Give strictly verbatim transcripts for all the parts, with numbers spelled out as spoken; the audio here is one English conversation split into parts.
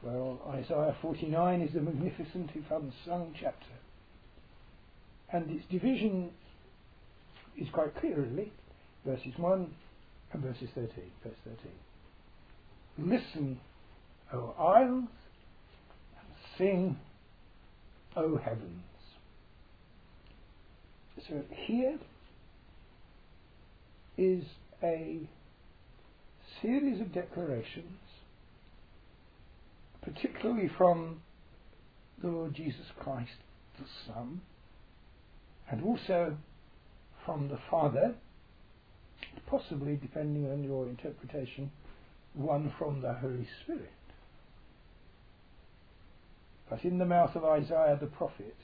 Well, Isaiah forty-nine is a magnificent, if unsung chapter. And its division is quite clear, really. Verses one and verses thirteen. Verse thirteen. Listen, O isles, and sing, O heavens. So here is a series of declarations, particularly from the Lord Jesus Christ, the Son, and also from the Father, possibly, depending on your interpretation, one from the Holy Spirit. But in the mouth of Isaiah the prophet,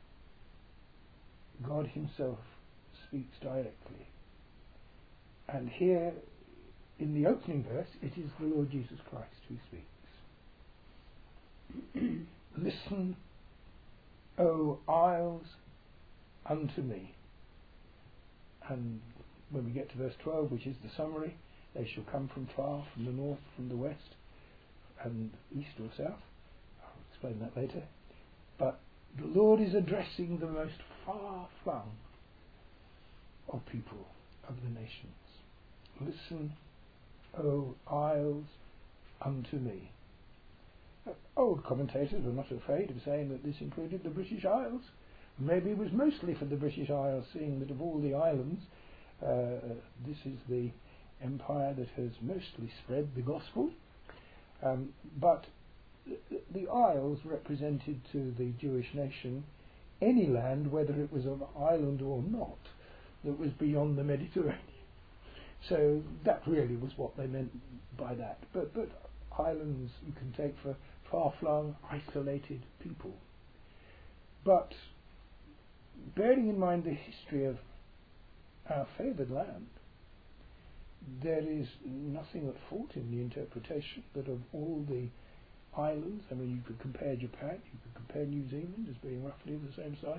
God himself speaks directly. And here, in the opening verse, it is the Lord Jesus Christ who speaks. Listen, O isles, unto me. And when we get to verse twelve, which is the summary, they shall come from far, from the north, from the west, and east or south. I'll explain that later. But the Lord is addressing the most far-flung of people, of the nations. Listen, O isles, unto me. Uh, old commentators were not afraid of saying that this included the British Isles. Maybe it was mostly for the British Isles, seeing that of all the islands, uh, this is the empire that has mostly spread the gospel. Um, but the Isles represented to the Jewish nation any land, whether it was an island or not, that was beyond the Mediterranean. So that really was what they meant by that. But, but islands you can take for far-flung, isolated people. But bearing in mind the history of our favoured land, there is nothing at fault in the interpretation that of all the islands, I mean, you could compare Japan, you could compare New Zealand as being roughly the same size,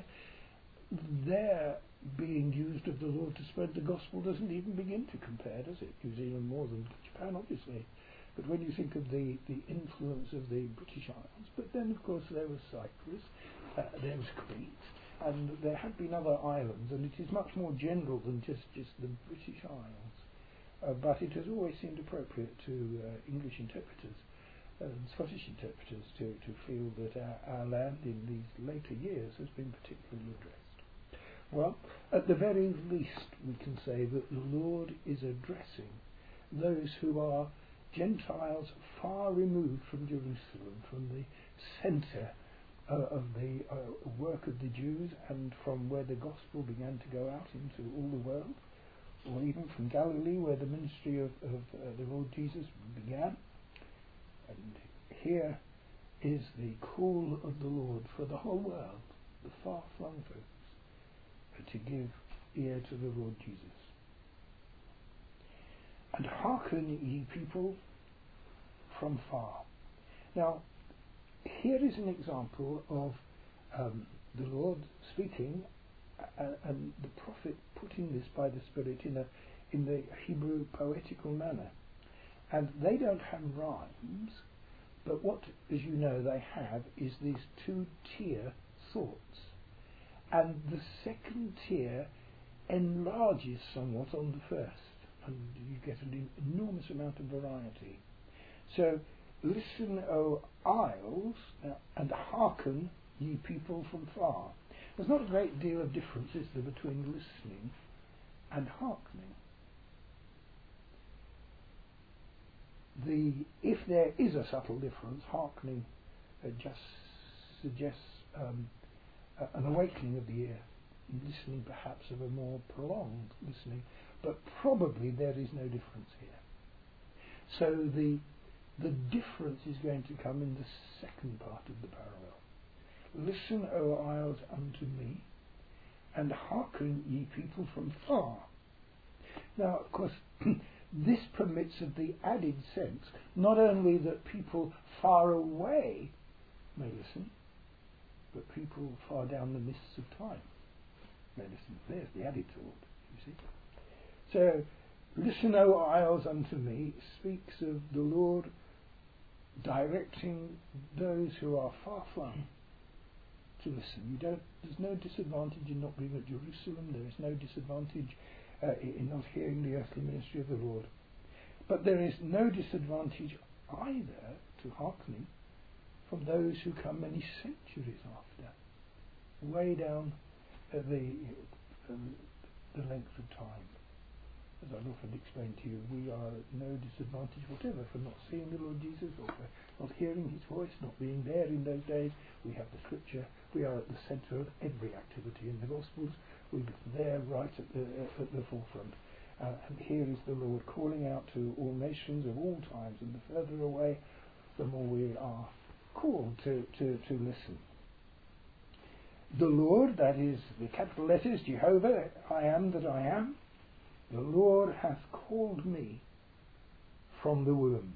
their being used of the Lord to spread the gospel doesn't even begin to compare, does it? New Zealand more than Japan, obviously. But when you think of the, the influence of the British Isles, but then of course there was Cyprus, uh, there was Crete, and there had been other islands, and it is much more general than just, just the British Isles. Uh, but it has always seemed appropriate to uh, English interpreters and Scottish interpreters to, to feel that our, our land in these later years has been particularly addressed. Well, at the very least we can say that the Lord is addressing those who are Gentiles far removed from Jerusalem, from the centre uh, of the uh, work of the Jews, and from where the gospel began to go out into all the world, or even from Galilee, where the ministry of, of uh, the Lord Jesus began. And here is the call of the Lord for the whole world, the far-flung folks, to give ear to the Lord Jesus. And hearken, ye people, from far. Now, here is an example of um, the Lord speaking, uh, and the prophet putting this by the Spirit in a in the Hebrew poetical manner. And they don't have rhymes, but what, as you know, they have is these two-tier thoughts. And the second tier enlarges somewhat on the first, and you get an enormous amount of variety. So, listen, O isles, uh, and hearken, ye people from far. There's not a great deal of difference, is there, between listening and hearkening. The, if there is a subtle difference, hearkening uh, just suggests um, uh, an awakening of the ear, listening perhaps of a more prolonged listening, but probably there is no difference here. So the the difference is going to come in the second part of the parallel. Listen, O isles, unto me, and hearken, ye people from far. Now, of course, this permits of the added sense, not only that people far away may listen, but people far down the mists of time may listen. There's the added thought, you see. So, listen, O isles, unto me, speaks of the Lord directing those who are far flung to listen. You don't. There's no disadvantage in not being at Jerusalem. There is no disadvantage uh, in not hearing the earthly ministry of the Lord. But there is no disadvantage either to hearkening from those who come many centuries after, way down uh, the um, the length of time. As I've often explained to you, we are at no disadvantage whatever for not seeing the Lord Jesus, or for not hearing his voice, not being there in those days. We have the scripture. We are at the centre of every activity in the Gospels. We're there right at the uh, at the forefront. Uh, and here is the Lord calling out to all nations of all times, and the further away, the more we are called to, to, to listen. The Lord, that is the capital letters, Jehovah, I am that I am, the Lord hath called me from the womb.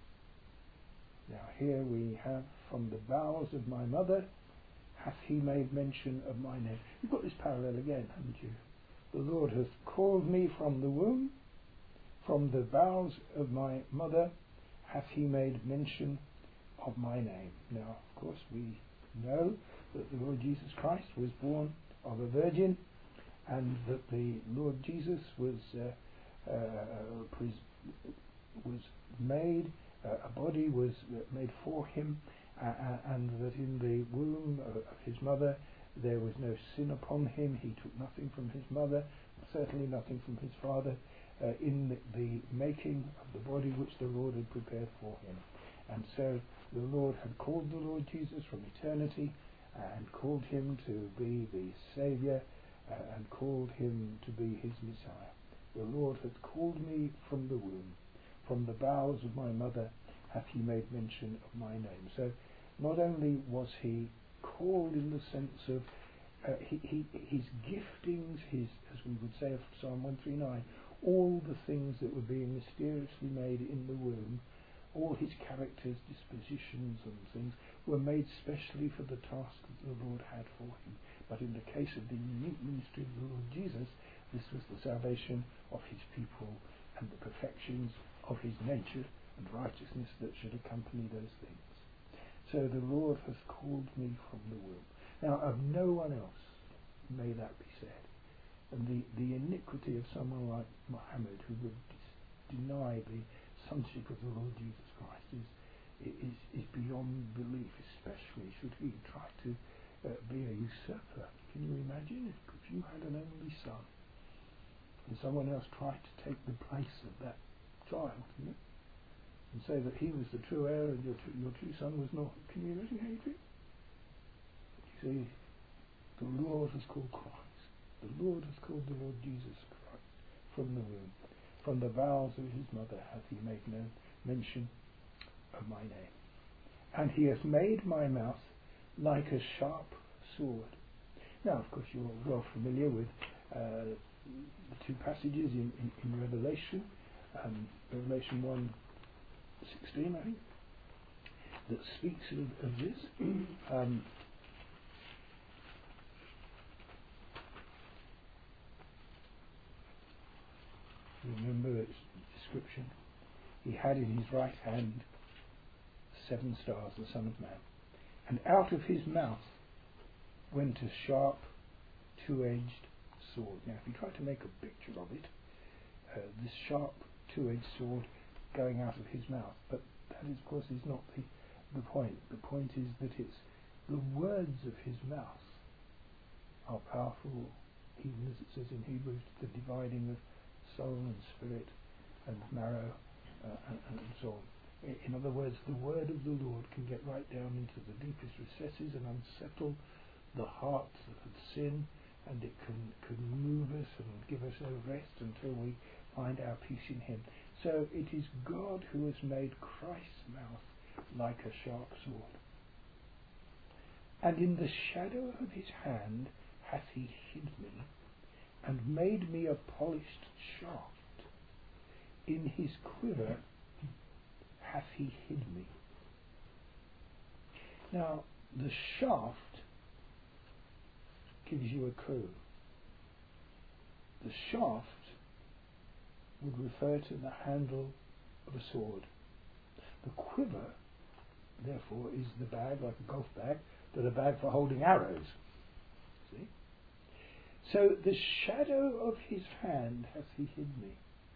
Now here we have, from the bowels of my mother hath he made mention of my name. You've got this parallel again, haven't you? The Lord hath called me from the womb, from the bowels of my mother hath he made mention of my name. Now, of course, we know that the Lord Jesus Christ was born of a virgin, and that the Lord Jesus was uh, uh, pres- was made, uh, a body was made for him, uh, and that in the womb of his mother there was no sin upon him. He took nothing from his mother, certainly nothing from his father, uh, in the, the making of the body which the Lord had prepared for him. And so the Lord had called the Lord Jesus from eternity, and called him to be the Saviour, uh, and called him to be his Messiah. The Lord hath called me from the womb, from the bowels of my mother hath he made mention of my name. So not only was he called in the sense of uh, he, he, his giftings, his, as we would say of Psalm one thirty-nine, all the things that were being mysteriously made in the womb, all his characters, dispositions and things were made specially for the task that the Lord had for him. But in the case of the unique ministry of the Lord Jesus, this was the salvation of his people and the perfections of his nature and righteousness that should accompany those things. So the Lord has called me from the womb. Now of no one else may that be said. And the, the iniquity of someone like Muhammad, who would dis- deny the sonship of the Lord Jesus Christ, is is, is beyond belief, especially should he try to uh, be a usurper. Can you imagine if, if you had an only son and someone else tried to take the place of that child, you know, and say that he was the true heir and your true, your true son was not? Can you imagine how you feel? You see, the Lord has called Christ. The Lord has called the Lord Jesus Christ from the womb. From the bowels of his mother hath he made no mention of my name. And he hath made my mouth like a sharp sword. Now, of course, you're well familiar with uh, the two passages in, in, in Revelation, um, Revelation one sixteen, I think, that speaks of, of this. Um, remember its description. He had in his right hand seven stars, the Son of Man, and out of his mouth went a sharp, two-edged sword. Now, if you try to make a picture of it, uh, this sharp, two-edged sword going out of his mouth, but that, is, of course, is not the, the point. The point is that it's the words of his mouth are powerful, even as it says in Hebrews, the dividing of soul and spirit and marrow uh, and, and so on. In other words, the word of the Lord can get right down into the deepest recesses and unsettle the heart of sin, and it can, can move us and give us no rest until we find our peace in him. So it is God who has made Christ's mouth like a sharp sword. And in the shadow of his hand hath he hid me, and made me a polished shaft. In his quiver hath he hid me. Now, the shaft gives you a clue. The shaft would refer to the handle of a sword. The quiver therefore, is the bag, like a golf bag, but a bag for holding arrows. See? So the shadow of his hand hath he hid me,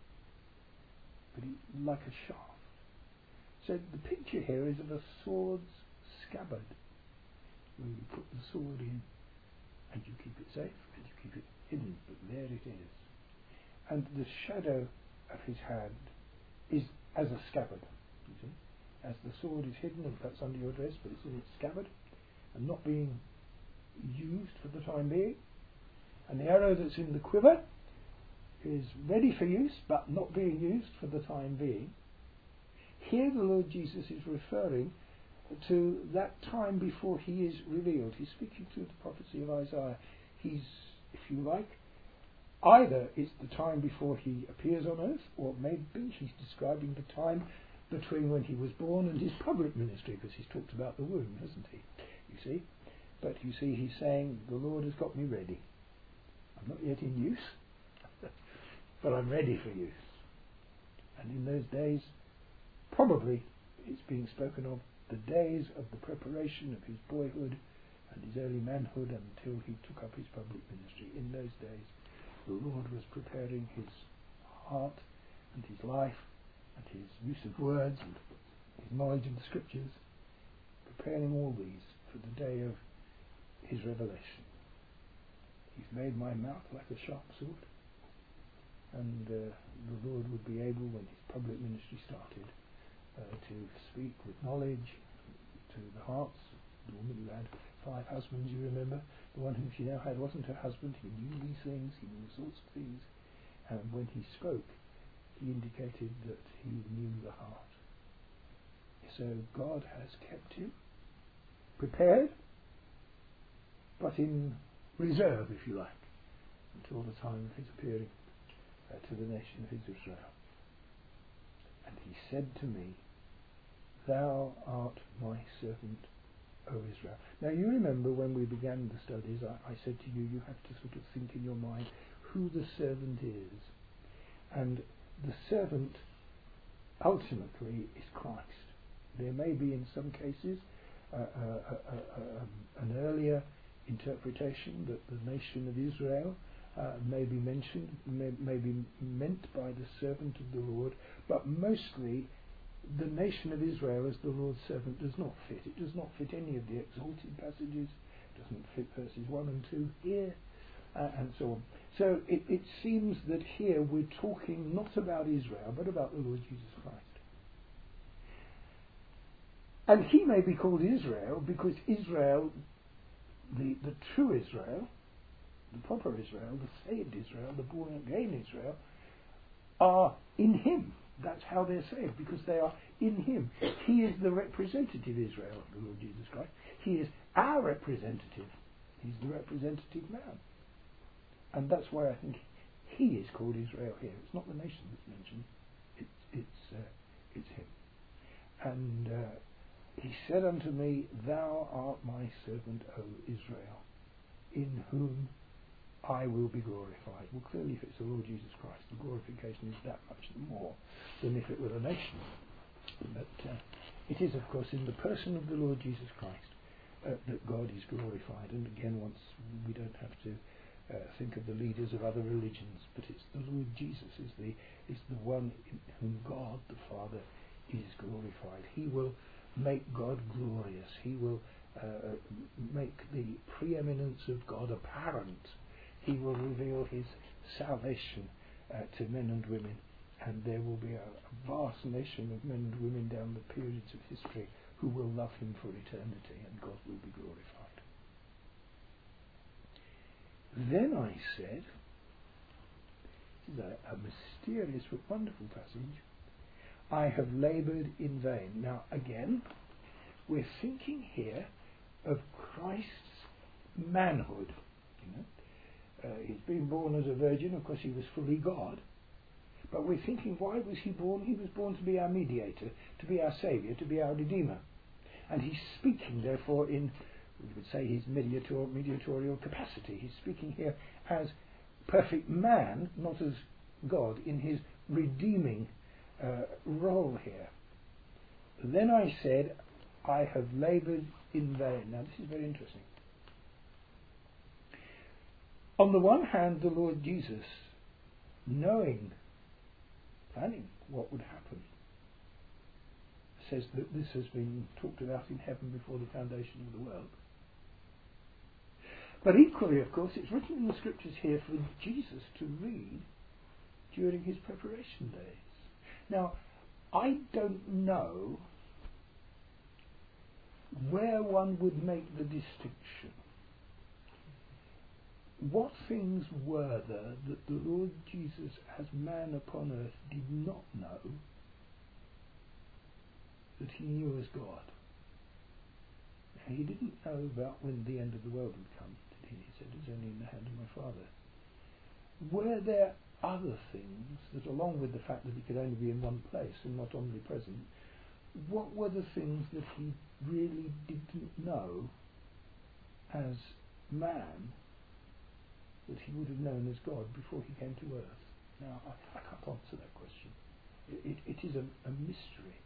but he, like a shaft. So the picture here is of a sword's scabbard, where you put the sword in, and you keep it safe, and you keep it hidden, but there it is. And the shadow of his hand is as a scabbard, you see. As the sword is hidden, and that's under your dress, but it's in its scabbard, and not being used for the time being. And the arrow that's in the quiver is ready for use, but not being used for the time being. Here the Lord Jesus is referring to that time before he is revealed. He's speaking through the prophecy of Isaiah. He's, if you like, either it's the time before he appears on earth, or maybe he's describing the time between when he was born and his public ministry, because he's talked about the womb, hasn't he? You see? But you see, he's saying, the Lord has got me ready. I'm not yet in use, but I'm ready for use. And in those days, probably it's being spoken of the days of the preparation of his boyhood and his early manhood until he took up his public ministry. In those days, the Lord was preparing his heart and his life and his use of words and his knowledge of the scriptures, preparing all these for the day of his revelation. He's made my mouth like a sharp sword, and uh, the Lord would be able, when his public ministry started, uh, to speak with knowledge to the hearts. The woman who had five husbands, you remember, the one whom she now had wasn't her husband. He knew these things, he knew all sorts of things, and when he spoke, he indicated that he knew the heart. So God has kept him prepared, but in reserve, if you like, until the time of his appearing uh, to the nation of Israel. And he said to me, Thou art my servant, O Israel. Now you remember when we began the studies, I, I said to you, you have to sort of think in your mind who the servant is. And the servant ultimately is Christ. There may be in some cases uh, uh, uh, uh, um, an earlier interpretation that the nation of Israel uh, may be mentioned, may, may be meant by the servant of the Lord, but mostly the nation of Israel as the Lord's servant does not fit. It does not fit any of the exalted passages, it doesn't fit verses one and two here, uh, and so on. So it, it seems that here we're talking not about Israel, but about the Lord Jesus Christ. And he may be called Israel because Israel, the, the true Israel, the proper Israel, the saved Israel, the born again Israel, are in him. That's how they're saved, because they are in him. He is the representative Israel of the Lord Jesus Christ. He is our representative. He's the representative man. And that's why I think he is called Israel here. It's not the nation that's mentioned. It's, it's, uh, it's him. And uh, he said unto me, Thou art my servant, O Israel, in whom I will be glorified. Well, clearly if it's the Lord Jesus Christ, the glorification is that much more than if it were a nation. But uh, it is, of course, in the person of the Lord Jesus Christ uh, that God is glorified. And again, once we don't have to uh, think of the leaders of other religions, but it's the Lord Jesus is the is the one in whom God the Father is glorified. He will make God glorious. He will uh, make the preeminence of God apparent. He will reveal his salvation uh, to men and women, and there will be a, a vast nation of men and women down the periods of history who will love him for eternity, and God will be glorified. Then I said, this is a, a mysterious but wonderful passage, I have laboured in vain. Now again, we're thinking here of Christ's manhood, you know. Uh, he's been born as a virgin, of course he was fully God, but we're thinking, why was he born? He was born to be our mediator, to be our saviour, to be our redeemer. And he's speaking therefore in, we would say, his mediator, mediatorial capacity. He's speaking here as perfect man, not as God, in his redeeming uh, role here. Then I said, I have laboured in vain. Now this is very interesting. On the one hand, the Lord Jesus, knowing, planning what would happen, says that this has been talked about in heaven before the foundation of the world. But equally, of course, it's written in the scriptures here for Jesus to read during his preparation days. Now, I don't know where one would make the distinction. What things were there that the Lord Jesus, as man upon earth, did not know that he knew as God? Now, he didn't know about when the end of the world would come, did he? He said, it's only in the hand of my Father. Were there other things that, along with the fact that he could only be in one place and not omnipresent, what were the things that he really didn't know as man that he would have known as God before he came to earth? Now, I, I can't answer that question. It, it, it is a, a mystery.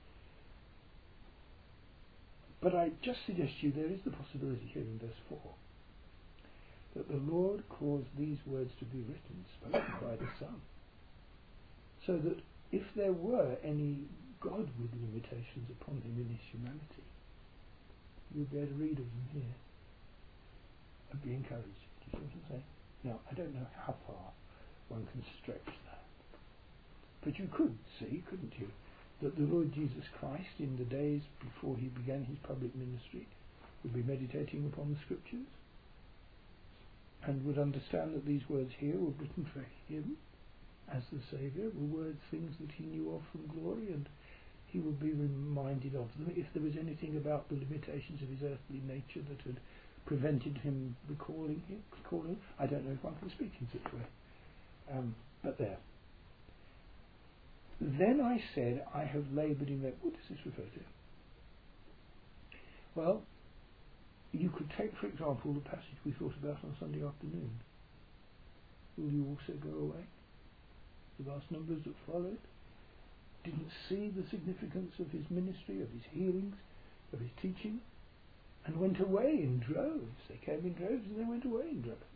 But I just suggest to you there is the possibility here in verse four that the Lord caused these words to be written, spoken by the Son, so that if there were any Godward limitations upon him in his humanity, you would be able to read of them here and be encouraged. Do you see what I'm saying? Now, I don't know how far one can stretch that, but you could see, couldn't you, that the Lord Jesus Christ, in the days before he began his public ministry, would be meditating upon the scriptures and would understand that these words here were written for him as the Saviour, were words, things that he knew of from glory, and he would be reminded of them if there was anything about the limitations of his earthly nature that had prevented him recalling him. Recalling. I don't know if one can speak in such a way. Um, but there. Then I said, I have laboured in vain. What does this refer to? Well, you could take, for example, the passage we thought about on Sunday afternoon. Will you also go away? The vast numbers that followed didn't see the significance of his ministry, of his healings, of his teaching, and went away in droves. They came in droves and they went away in droves.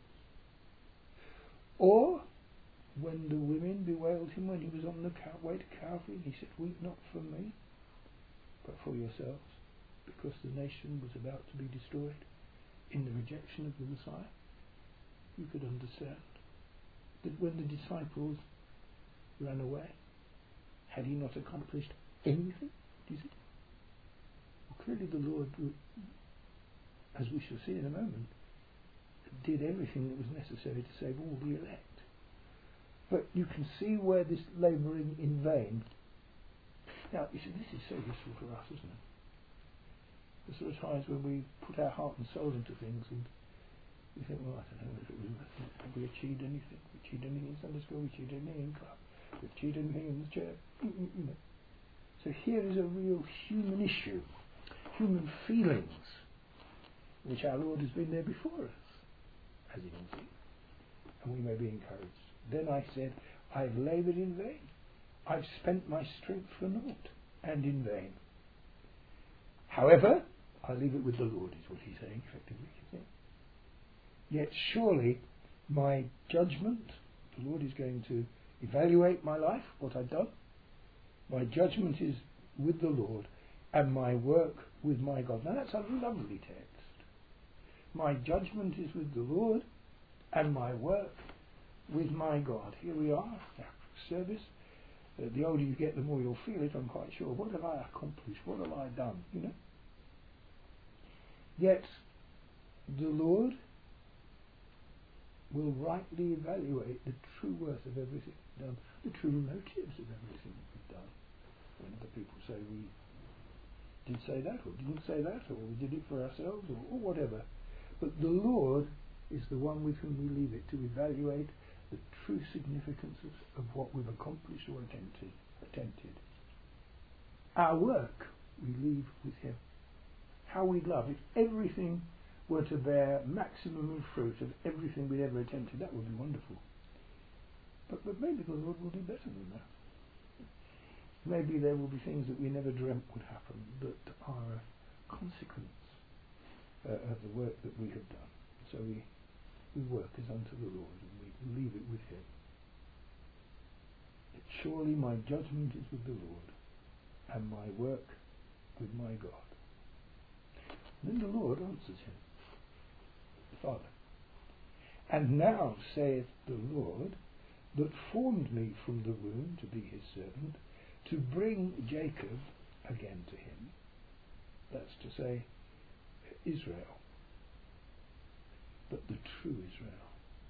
Or, when the women bewailed him when he was on the way to Calvary, he said, weep not for me, but for yourselves, because the nation was about to be destroyed in the rejection of the Messiah. You could understand that when the disciples ran away, had he not accomplished anything? Do you see? Well, clearly the Lord, as we shall see in a moment, did everything that was necessary to save all the elect. But you can see where this labouring in vain. Now, you see, this is so useful for us, isn't it? There's sort of times when we put our heart and soul into things and we think, well, I don't know if it was, have we achieved anything? We achieved anything in Sunday school, we achieved anything in club, we achieved anything in the church. You know. So here is a real human issue, human feelings, which our Lord has been there before us, as you can see, and we may be encouraged. Then I said, I've laboured in vain. I've spent my strength for naught and in vain. However, I leave it with the Lord, is what he's saying, effectively. You see? Yet surely my judgment, the Lord is going to evaluate my life, what I've done. My judgment is with the Lord, and my work with my God. Now that's a lovely text. My judgment is with the Lord, and my work with my God. Here we are, service. Uh, the older you get, the more you'll feel it, I'm quite sure. What have I accomplished? What have I done? You know? Yet, the Lord will rightly evaluate the true worth of everything we've done, the true motives of everything we've done. When other people say we did say that, or didn't say that, or we did it for ourselves, or, or whatever. But the Lord is the one with whom we leave it to evaluate the true significance of, of what we've accomplished or attempted, attempted. Our work we leave with him. How we'd love if everything were to bear maximum fruit of everything we'd ever attempted, that would be wonderful. But, but maybe the Lord will do better than that. Maybe there will be things that we never dreamt would happen that are consequence uh, of the work that we have done. So we, we work as unto the Lord, and we leave it with him. But surely my judgment is with the Lord, and my work with my God. And then the Lord answers him, Father. And now saith the Lord, that formed me from the womb to be his servant, to bring Jacob again to him. That's to say, Israel, but the true Israel.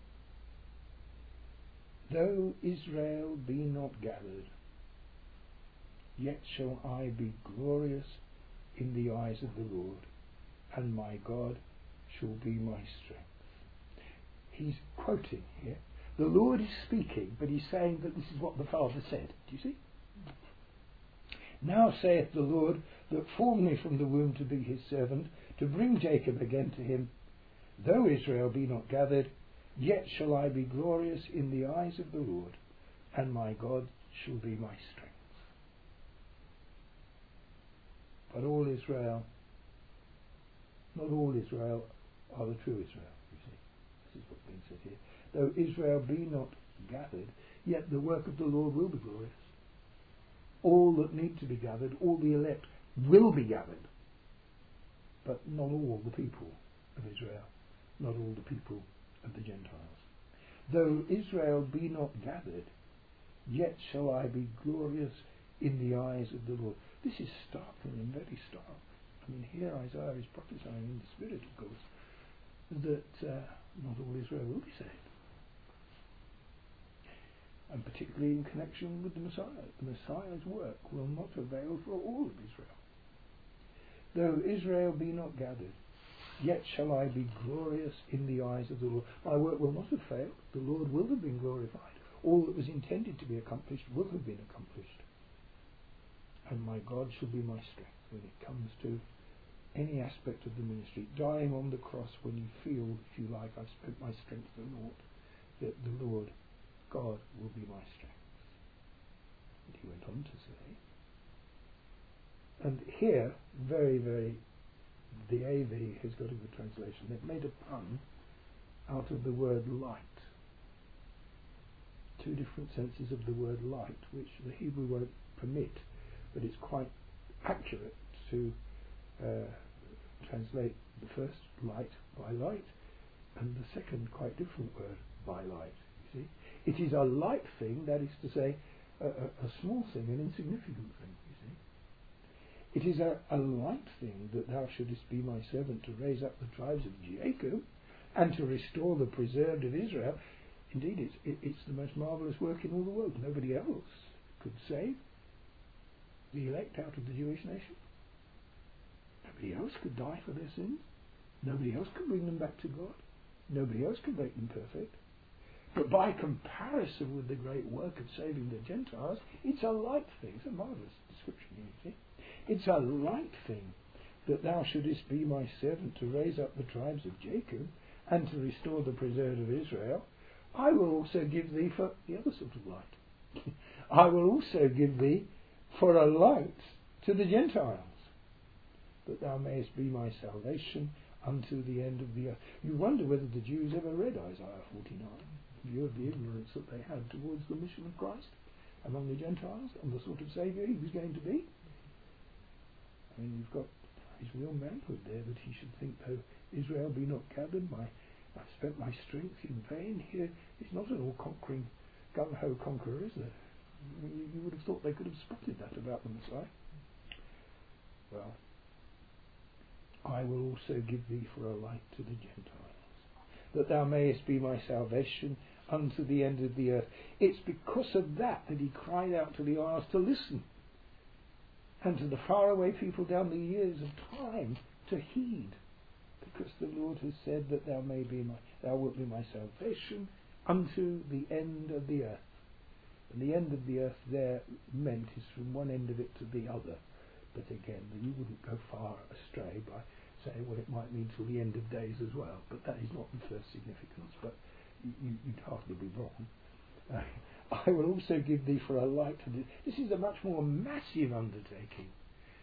Though Israel be not gathered, yet shall I be glorious in the eyes of the Lord, and my God shall be my strength. He's quoting here. The Lord is speaking, but he's saying that this is what the Father said. Do you see? Now saith the Lord, that formed me from the womb to be his servant, to bring Jacob again to him. Though Israel be not gathered, yet shall I be glorious in the eyes of the Lord, and my God shall be my strength. But all Israel, not all Israel are the true Israel, you see. This is what's being said here. Though Israel be not gathered, yet the work of the Lord will be glorious. All that need to be gathered, all the elect, will be gathered. But not all the people of Israel, not all the people of the Gentiles. Though Israel be not gathered, yet shall I be glorious in the eyes of the Lord. This is startling and very stark. I mean, here Isaiah is prophesying in the Spirit, of course, that uh, not all Israel will be saved. And particularly in connection with the Messiah. The Messiah's work will not avail for all of Israel. Though Israel be not gathered, yet shall I be glorious in the eyes of the Lord. My work will not have failed. The Lord will have been glorified. All that was intended to be accomplished will have been accomplished. And my God shall be my strength when it comes to any aspect of the ministry. Dying on the cross when you feel, if you like, I've spent my strength for naught, that the Lord God will be my strength. And he went on to say, and here, very, very, the A V has got a good translation. They've made a pun out of the word light. Two different senses of the word light, which the Hebrew won't permit, but it's quite accurate to uh, translate the first light by light, and the second quite different word by light. You see? It is a light thing, that is to say, a, a, a small thing, an insignificant thing, you see. It is a, a light thing that thou shouldest be my servant to raise up the tribes of Jacob and to restore the preserved of Israel. Indeed, it's, it, it's the most marvellous work in all the world. Nobody else could save the elect out of the Jewish nation. Nobody else could die for their sins. Nobody else could bring them back to God. Nobody else could make them perfect. But by comparison with the great work of saving the Gentiles, it's a light thing. It's a marvellous description, you see. It's a light thing that thou shouldest be my servant to raise up the tribes of Jacob and to restore the preserved of Israel. I will also give thee for the other sort of light. I will also give thee for a light to the Gentiles, that thou mayest be my salvation unto the end of the earth. You wonder whether the Jews ever read Isaiah forty-nine, in view of the ignorance that they had towards the mission of Christ among the Gentiles and the sort of Saviour he was going to be. I mean, you've got his real manhood there, that he should think, though Israel be not gathered, my, I've spent my strength in vain. Here is not an all-conquering, gung-ho conqueror, is there? I mean, you, you would have thought they could have spotted that about the Messiah. Well, I will also give thee for a light to the Gentiles, that thou mayest be my salvation unto the end of the earth. It's because of that that he cried out to the isles to listen, and to the faraway people down the years of time to heed, because the Lord has said that thou may be my, thou wilt be my salvation unto the end of the earth. And the end of the earth there meant is from one end of it to the other. But again, you wouldn't go far astray by saying, well, it might mean till the end of days as well. But that is not the first significance. But you, you'd hardly be wrong. Uh, I will also give thee for a light to the... This is a much more massive undertaking.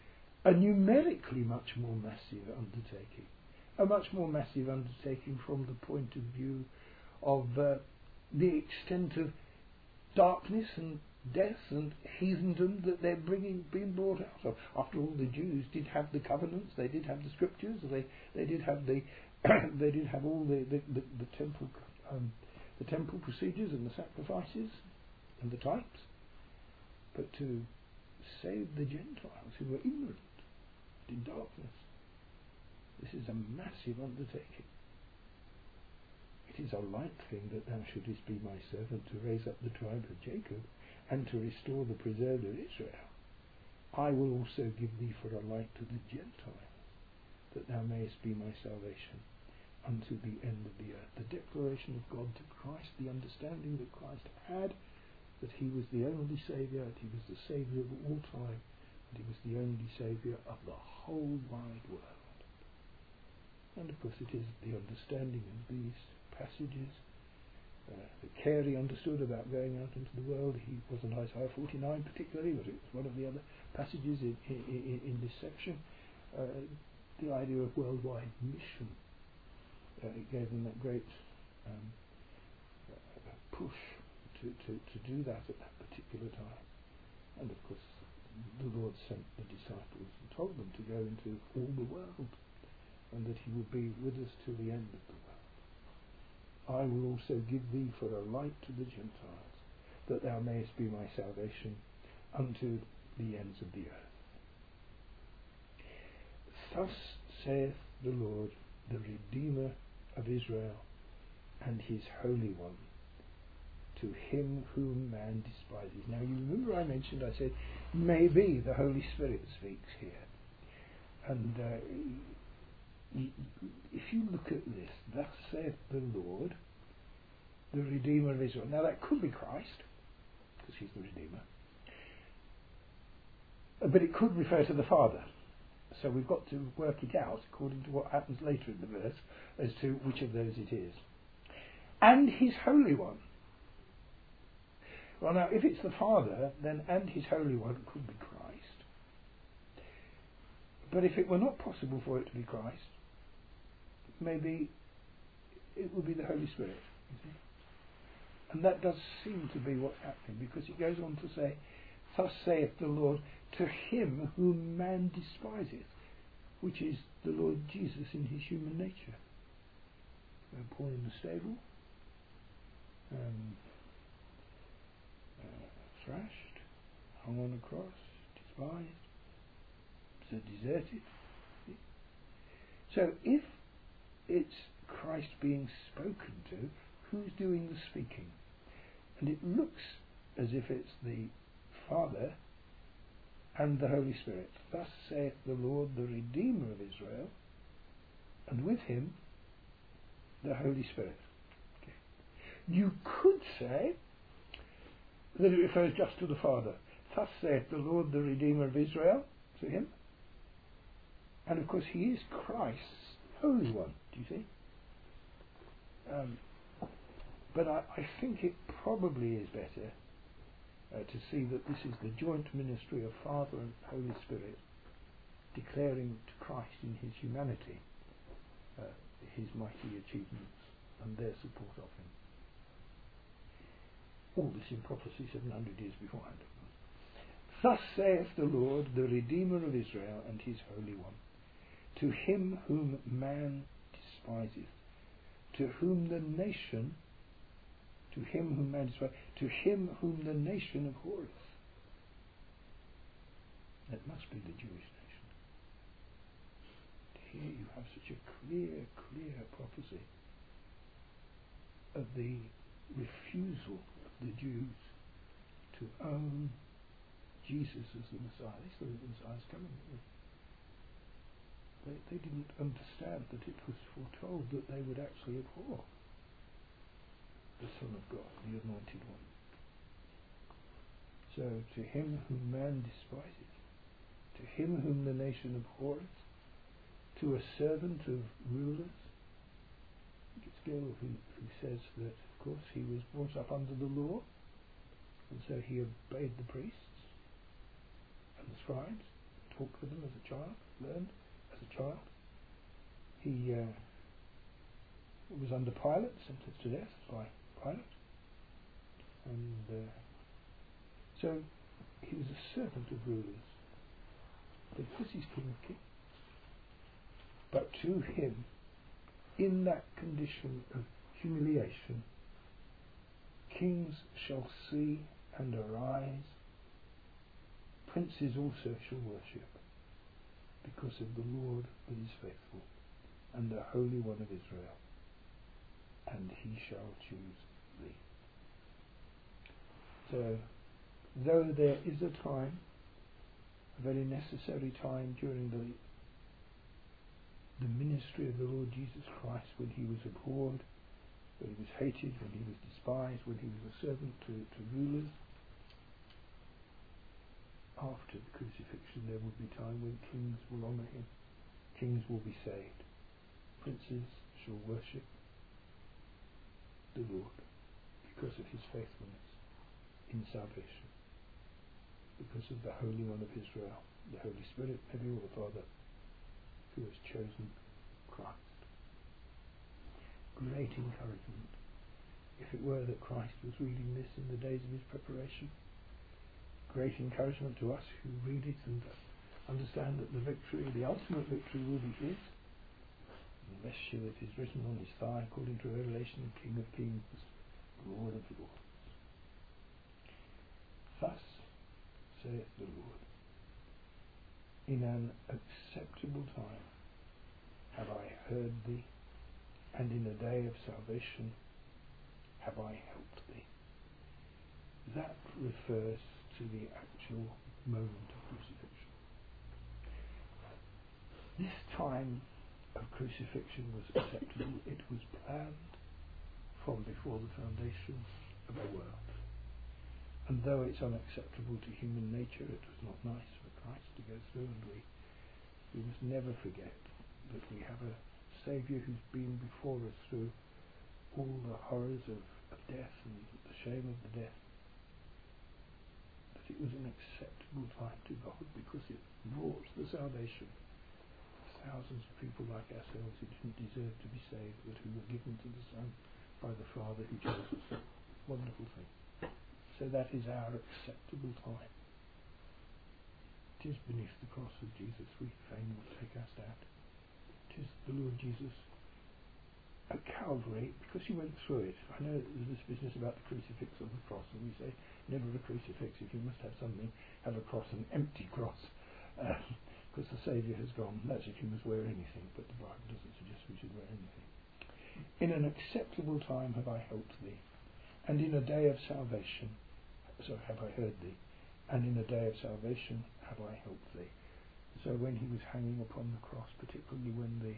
a numerically much more massive undertaking, a much more massive undertaking from the point of view of uh, the extent of darkness and death and heathendom that they're bringing, being brought out of. After all, the Jews did have the covenants, they did have the scriptures, they they did have the they did have all the the, the, the temple um, the temple procedures and the sacrifices and the types. But to save the Gentiles who were ignorant in darkness, this is a massive undertaking. It is a light thing that thou shouldest be my servant to raise up the tribe of Jacob and to restore the preserved of Israel. I will also give thee for a light to the Gentiles, that thou mayest be my salvation unto the end of the earth. The declaration of God to Christ, the understanding that Christ had, that he was the only Saviour, that he was the Saviour of all time, that he was the only Saviour of the whole wide world. And of course it is the understanding of these passages uh, that Carey understood about going out into the world. He wasn't Isaiah forty-nine particularly, but it was one of the other passages in, in, in this section. Uh, the idea of worldwide mission. Uh, it gave them that great um, uh, push to, to, to do that at that particular time. And of course the Lord sent the disciples and told them to go into all the world, and that he would be with us till the end of the world. I will also give thee for a light to the Gentiles, that thou mayest be my salvation unto the ends of the earth. Thus saith the Lord, the Redeemer of Israel, and his Holy One, to him whom man despises. Now you remember I mentioned, I said, maybe the Holy Spirit speaks here. And uh, y- y- if you look at this, thus saith the Lord, the Redeemer of Israel. Now that could be Christ, because he's the Redeemer. But it could refer to the Father. So we've got to work it out according to what happens later in the verse as to which of those it is. And his Holy One. Well, now, if it's the Father, then and his Holy One could be Christ. But if it were not possible for it to be Christ, maybe it would be the Holy Spirit. You see? And that does seem to be what's happening, because it goes on to say, thus saith the Lord, to him whom man despiseth, which is the Lord Jesus in his human nature. Uh, born in the stable, um, uh, thrashed, hung on a cross, despised, so deserted. So if it's Christ being spoken to, who's doing the speaking? And it looks as if it's the Father and the Holy Spirit. Thus saith the Lord, the Redeemer of Israel, and with him the Holy Spirit. Okay. You could say that it refers just to the Father. Thus saith the Lord, the Redeemer of Israel, to him. And of course he is Christ's Holy One, do you see? Um, but I, I think it probably is better Uh, to see that this is the joint ministry of Father and Holy Spirit declaring to Christ in his humanity uh, his mighty achievements and their support of him. All this in prophecy seven hundred years beforehand. Thus saith the Lord, the Redeemer of Israel and his Holy One, to him whom man despiseth, to whom the nation To him whom man despiseth, to him whom the nation abhorreth. That must be the Jewish nation. Here you have such a clear, clear prophecy of the refusal of the Jews to own Jesus as the Messiah. They thought the Messiah is coming. They, they didn't understand that it was foretold that they would actually abhor the Son of God, the Anointed One. So, to him whom man despiseth, to him whom the nation abhorreth, to a servant of rulers. It's Gill who, who says that, of course, he was brought up under the law, and so he obeyed the priests and the scribes, talked with them as a child, learned as a child. He uh, was under Pilate, sentenced to death by Pilate. And uh, so he was a servant of rulers. But because he's King of Kings. But to him, in that condition of humiliation, kings shall see and arise, princes also shall worship, because of the Lord that is faithful, and the Holy One of Israel, and he shall choose thee. So, though there is a time, a very necessary time during the the ministry of the Lord Jesus Christ, when he was abhorred, when he was hated, when he was despised, when he was a servant to, to rulers, after the crucifixion there will be time when kings will honour him, kings will be saved, princes shall worship the Lord because of his faithfulness in salvation, because of the Holy One of Israel, the Holy Spirit, maybe, or the Father, who has chosen Christ. Great encouragement. If it were that Christ was reading this in the days of his preparation, great encouragement to us who read it and understand that the victory, the ultimate victory, will be his. The vesture that is written on his thigh, according to Revelation, King of Kings, Lord of Lords. Thus saith the Lord, in an acceptable time have I heard thee, and in a day of salvation have I helped thee. That refers to the actual moment of crucifixion. This time of crucifixion was acceptable. It was planned from before the foundation of the world. And though it's unacceptable to human nature, it was not nice for Christ to go through, and we, we must never forget that we have a Saviour who's been before us through all the horrors of, of death and the shame of the death. That it was an acceptable time to God because it brought the salvation of thousands of people like ourselves who didn't deserve to be saved, but who were given to the Son by the Father who chose us. Wonderful thing. So that is our acceptable time. It is beneath the cross of Jesus we fain will take our stand. It is the Lord Jesus at Calvary, because he went through it. I know there's this business about the crucifix on the cross, and we say, never a crucifix. If you must have something, have a cross, an empty cross, because uh, the Saviour has gone. That's if you must wear anything, but the Bible doesn't suggest we should wear anything. In an acceptable time have I helped thee, and in a day of salvation, so have I heard thee, and in a day of salvation have I helped thee. So when he was hanging upon the cross, particularly when the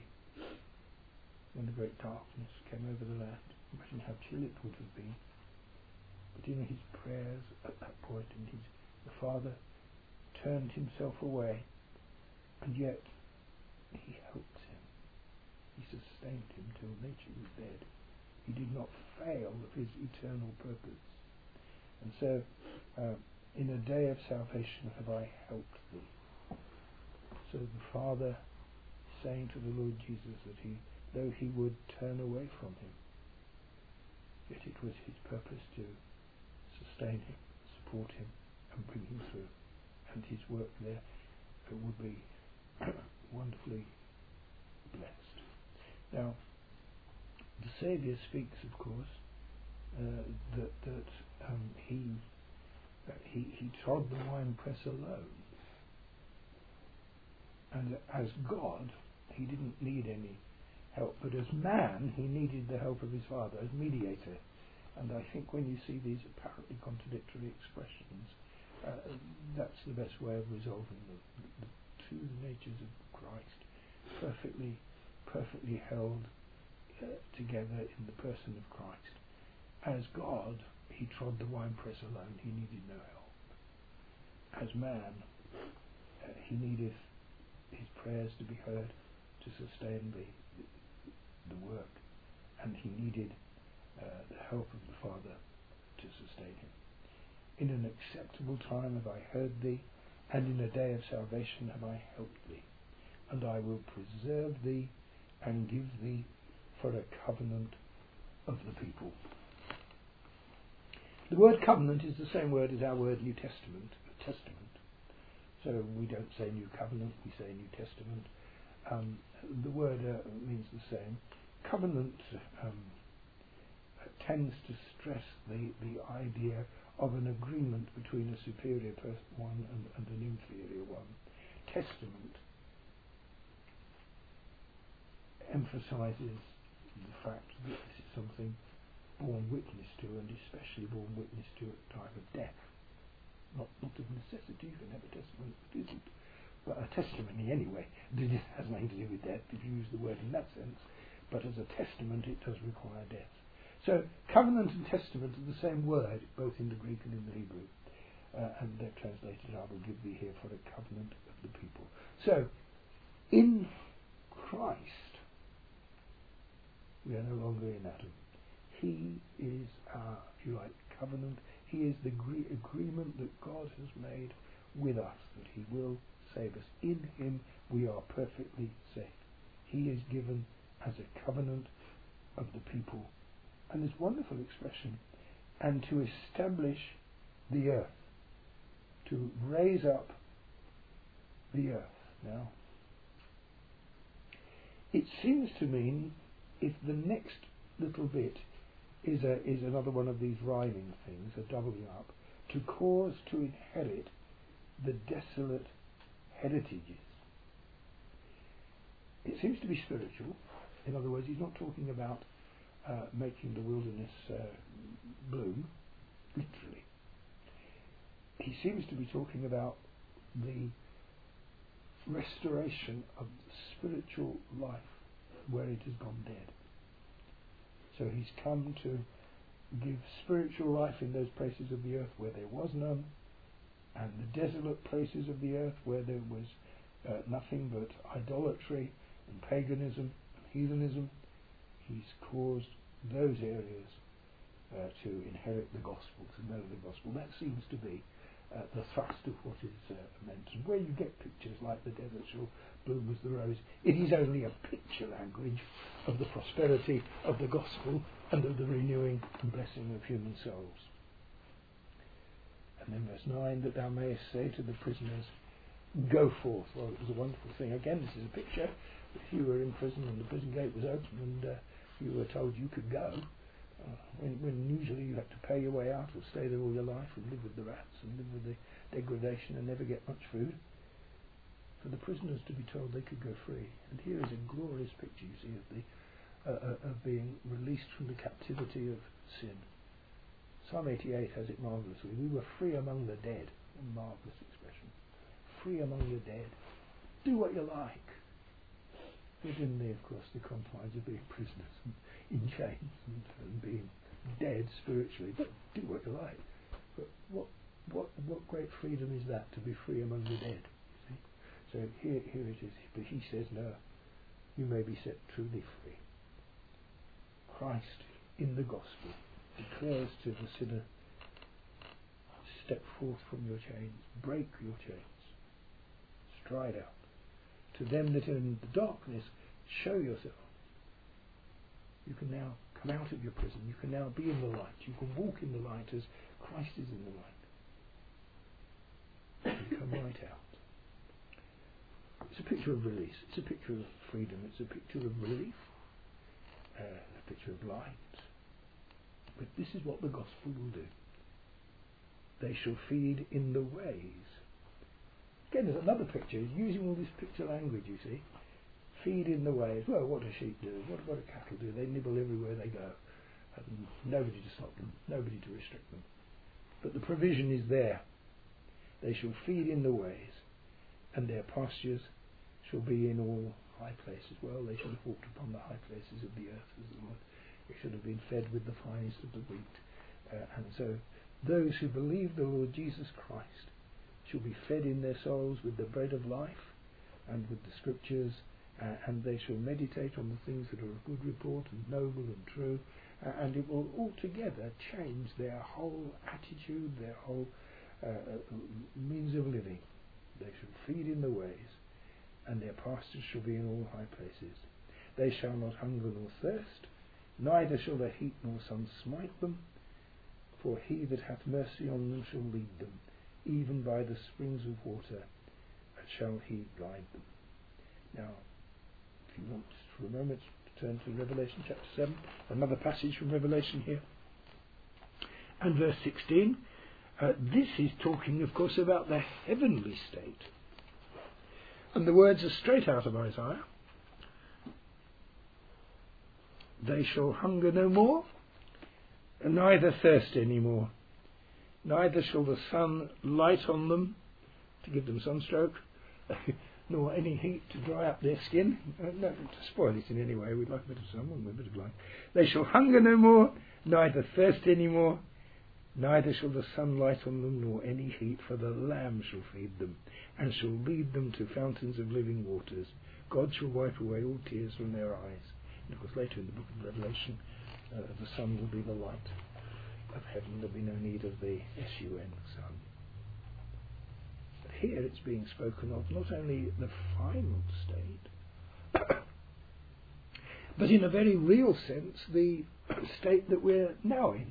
when the great darkness came over the land, imagine how chill it would have been. But in his prayers at that point, and his the Father turned himself away, and yet he helped him. He sustained him till nature was dead. He did not fail of his eternal purpose. And so, uh, in a day of salvation have I helped thee. So the Father saying to the Lord Jesus that he, though he would turn away from him, yet it was his purpose to sustain him, support him, and bring him through. And his work there it would be wonderfully blessed. Now, the Saviour speaks, of course, uh, that that um, he that he he trod the winepress alone, and as God, he didn't need any help, but as man, he needed the help of his Father as mediator. And I think when you see these apparently contradictory expressions, uh, that's the best way of resolving the, the two natures of Christ, perfectly, perfectly held uh, together in the person of Christ. As God, he trod the winepress alone; he needed no help. As man, uh, he needed his prayers to be heard to sustain the the work, and he needed uh, the help of the Father to sustain him. In an acceptable time have I heard thee, and in a day of salvation have I helped thee, and I will preserve thee and give thee for a covenant of the people. The word covenant is the same word as our word New Testament, Testament. So we don't say New Covenant, we say New Testament. Um, the word uh, means the same. Covenant um, tends to stress the, the idea of an agreement between a superior person, one and, and an inferior one. Testament emphasises the fact that this is something borne witness to, and especially borne witness to at the time of death. Not, not of necessity, you can have a testament that isn't, but a testimony anyway. It has nothing to do with death, if you use the word in that sense, but as a testament it does require death. So covenant and testament are the same word, both in the Greek and in the Hebrew, uh, and they're translated, I will give thee here for a covenant of the people. So, in Christ, we are no longer in Adam. He is our, if you like, covenant. He is the agree- agreement that God has made with us, that he will save us. In him we are perfectly safe. He is given as a covenant of the people. And this wonderful expression, and to establish the earth, to raise up the earth. Now, it seems to mean, if the next little bit is a, is another one of these rhyming things, a doubling up, to cause to inherit the desolate heritages. It seems to be spiritual. In other words, he's not talking about uh, making the wilderness uh, bloom, literally. He seems to be talking about the restoration of spiritual life where it has gone dead. So he's come to give spiritual life in those places of the earth where there was none, and the desolate places of the earth where there was uh, nothing but idolatry and paganism and heathenism. He's caused those areas uh, to inherit the gospel, to know the gospel. That seems to be uh, the thrust of what is uh, meant. And where you get pictures like the desert shall bloom as the rose, it is only a picture language of the prosperity of the gospel and of the renewing and blessing of human souls. And then verse nine, that thou mayest say to the prisoners, go forth. Well, it was a wonderful thing. Again, this is a picture. If you were in prison and the prison gate was open and uh, you were told you could go, uh, when, when usually you had to pay your way out or stay there all your life and live with the rats and live with the degradation and never get much food, for the prisoners to be told they could go free. And here is a glorious picture, you see, of the uh, uh, of being released from the captivity of sin. Psalm eighty-eight has it marvellously. We were free among the dead. A marvellous expression. Free among the dead. Do what you like. Within the, of course, the confines of being prisoners and in chains and, and being dead spiritually. But do what you like. But what what what great freedom is that, to be free among the dead? You see? So here here it is. But he says, no, you may be set truly free. Christ in the gospel declares to the sinner, step forth from your chains, break your chains, stride out. To them that are in the darkness, show yourself. You can now come out of your prison, you can now be in the light, you can walk in the light as Christ is in the light. You come right out. It's a picture of release, it's a picture of freedom, it's a picture of relief, uh, a picture of light. But this is what the gospel will do. They shall feed in the ways. Again, there's another picture. He's using all this picture language, you see. Feed in the ways. Well, what do sheep do? What, what do cattle do? They nibble everywhere they go. And nobody to stop them. Nobody to restrict them. But the provision is there. They shall feed in the ways, and their pastures shall be in all high places. Well, they shall have walked upon the high places of the earth, as the Lord. They should have been fed with the finest of the wheat. Uh, and so those who believe the Lord Jesus Christ shall be fed in their souls with the bread of life and with the scriptures, uh, and they shall meditate on the things that are of good report and noble and true, uh, and it will altogether change their whole attitude, their whole uh, means of living. they shall feed in the ways, and their pastures shall be in all high places. They shall not hunger nor thirst, neither shall the heat nor sun smite them, for he that hath mercy on them shall lead them, even by the springs of water, and shall he guide them. Now, if you want for a moment to turn to Revelation chapter seven, another passage from Revelation here, and verse sixteen, uh, this is talking, of course, about the heavenly state. And the words are straight out of Isaiah. They shall hunger no more, and neither thirst any more. Neither shall the sun light on them to give them sunstroke, nor any heat to dry up their skin. Uh, no, to spoil it in any way. We'd like a bit of sun, wouldn't we? A bit of light. They shall hunger no more, neither thirst any more. Neither shall the sun light on them, nor any heat, for the Lamb shall feed them, and shall lead them to fountains of living waters. God shall wipe away all tears from their eyes. And of course, later in the book of Revelation, uh, the sun will be the light of heaven. There'll be no need of the S U N, sun. But here it's being spoken of not only the final state, but in a very real sense, the state that we're now in.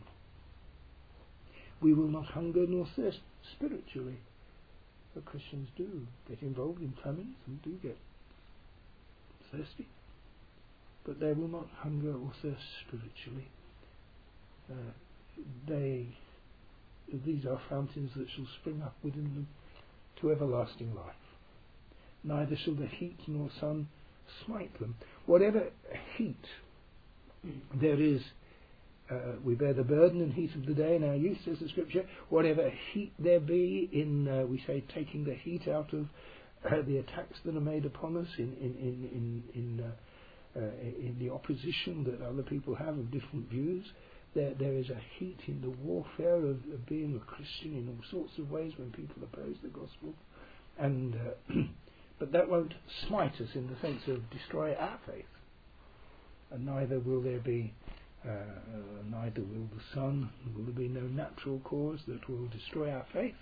We will not hunger nor thirst spiritually. But Christians do get involved in famines and do get thirsty. But they will not hunger or thirst spiritually. Uh, they, these are fountains that shall spring up within them to everlasting life. Neither shall the heat nor sun smite them. Whatever heat there is, Uh, we bear the burden and heat of the day in our youth, says the Scripture. Whatever heat there be in, uh, we say, taking the heat out of uh, the attacks that are made upon us, in in in in in, uh, uh, in the opposition that other people have of different views. There there is a heat in the warfare of, of being a Christian in all sorts of ways when people oppose the gospel, and uh, but that won't smite us in the sense of destroy our faith, and neither will there be. Uh, uh, neither will the sun, will there be no natural cause that will destroy our faith,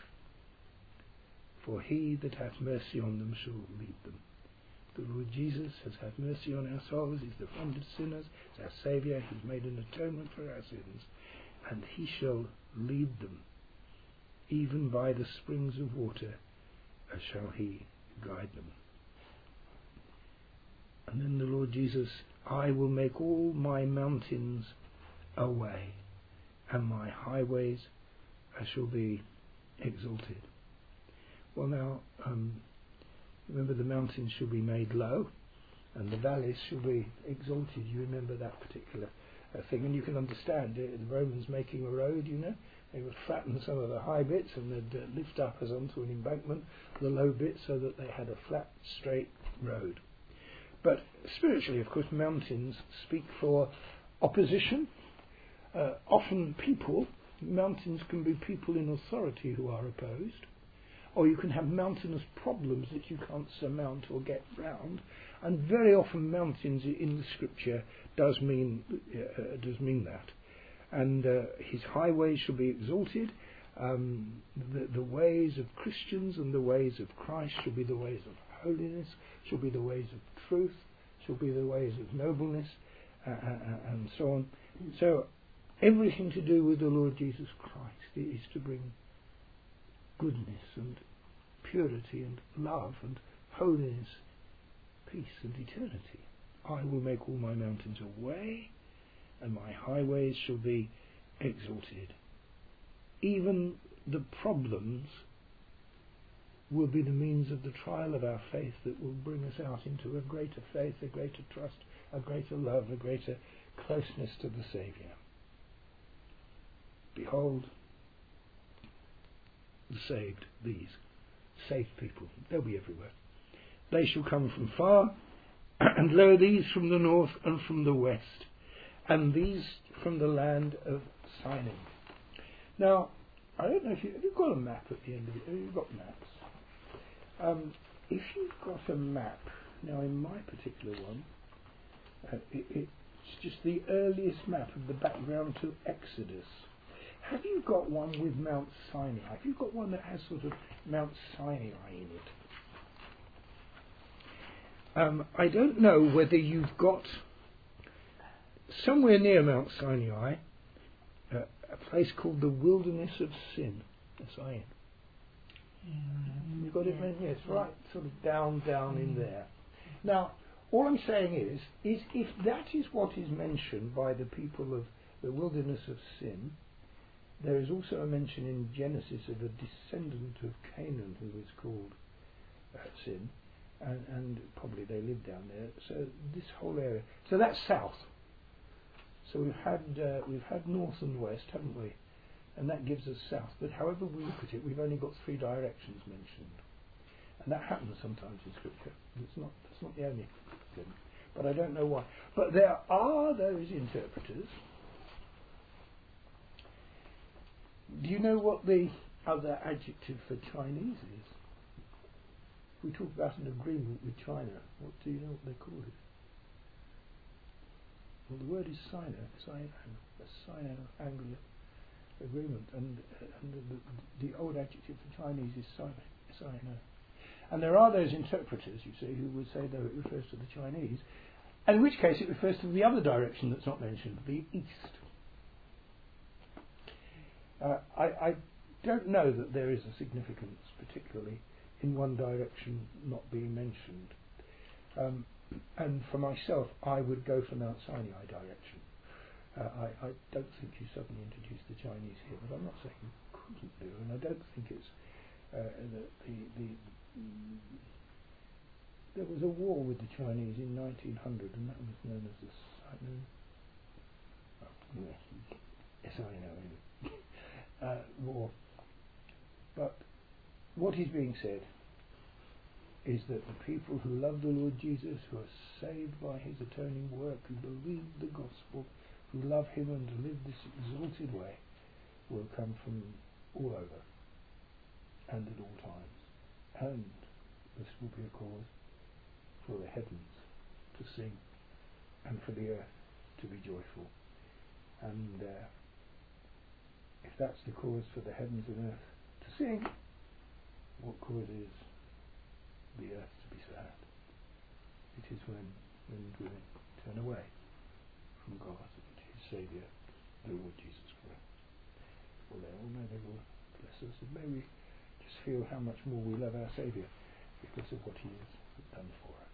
for he that hath mercy on them shall lead them. The Lord Jesus has had mercy on our souls, he's the friend of sinners, he's our Saviour, he's made an atonement for our sins, and he shall lead them, even by the springs of water uh, shall he guide them. And then the Lord Jesus, I will make all my mountains a way, and my highways shall be exalted. Well now, um, remember the mountains shall be made low, and the valleys shall be exalted. You remember that particular uh, thing, and you can understand it. The Romans making a road, you know, they would flatten some of the high bits, and they'd uh, lift up as onto an embankment the low bits, so that they had a flat, straight road. But spiritually, of course, mountains speak for opposition. Uh, often people, mountains can be people in authority who are opposed, or you can have mountainous problems that you can't surmount or get round. And very often mountains in the Scripture does mean uh, does mean that. And uh, his highways shall be exalted. Um, the, the ways of Christians and the ways of Christ shall be the ways of holiness, shall be the ways of truth, shall be the ways of nobleness, uh, uh, and so on. So everything to do with the Lord Jesus Christ is to bring goodness and purity and love and holiness, peace and eternity. I will make all my mountains a way, and my highways shall be exalted. Even the problems will be the means of the trial of our faith that will bring us out into a greater faith, a greater trust, a greater love, a greater closeness to the Saviour. Behold, the saved, these saved people, they'll be everywhere. They shall come from far, and lo, these from the north and from the west, and these from the land of Sinai. Now, I don't know if you, have you got a map at the end of it? Have you got maps? Um, if you've got a map, now in my particular one, uh, it, it's just the earliest map of the background to Exodus. have you got one with Mount Sinai? Have you got one that has sort of Mount Sinai in it? Um, I don't know whether you've got somewhere near Mount Sinai uh, a place called the Wilderness of Sin. S I N. Mm. You've got it, Yeah. man? Yes, right, sort of down, down mm. in there. Now, all I'm saying is, is if that is what is mentioned by the people of the Wilderness of Sin, there is also a mention in Genesis of a descendant of Canaan who is called uh, Sin, and, and probably they lived down there. So this whole area. So that's south. So we've had uh, we've had north and west, haven't we? And that gives us south. But however we look at it, we've only got three directions mentioned, and that happens sometimes in Scripture. It's not that's not the only thing, but I don't know why. But there are those interpreters. Do you know what the other adjective for Chinese is? We talk about an agreement with China. What do you know what they call it? Well, the word is Sino, Sino, a Sino-Anglo agreement, and, uh, and the, the, the old adjective for Chinese is Sino, Sino. And there are those interpreters, you see, who would say that it refers to the Chinese, and in which case it refers to the other direction that's not mentioned, the east. Uh, I, I don't know that there is a significance, particularly in one direction not being mentioned. Um, and for myself, I would go for Mount Sinai direction. Uh, I, I don't think you suddenly introduce the Chinese here, but I'm not saying you couldn't do, and I don't think it's uh, the, the, the mm, there was a war with the Chinese in nineteen hundred, and that was known as the Sino. Oh, yes, I know. Uh, war. But what is being said is that the people who love the Lord Jesus, who are saved by his atoning work, who believe the gospel, who love him and live this exalted way, will come from all over and at all times. And this will be a cause for the heavens to sing and for the earth to be joyful. And uh, if that's the cause for the heavens and earth to sing, what causes the earth to be sad? It is when men and women turn away from God and his Saviour, the Lord Jesus Christ. Well, there, well, may they will bless us, and may we just feel how much more we love our Saviour because of what he has done for us.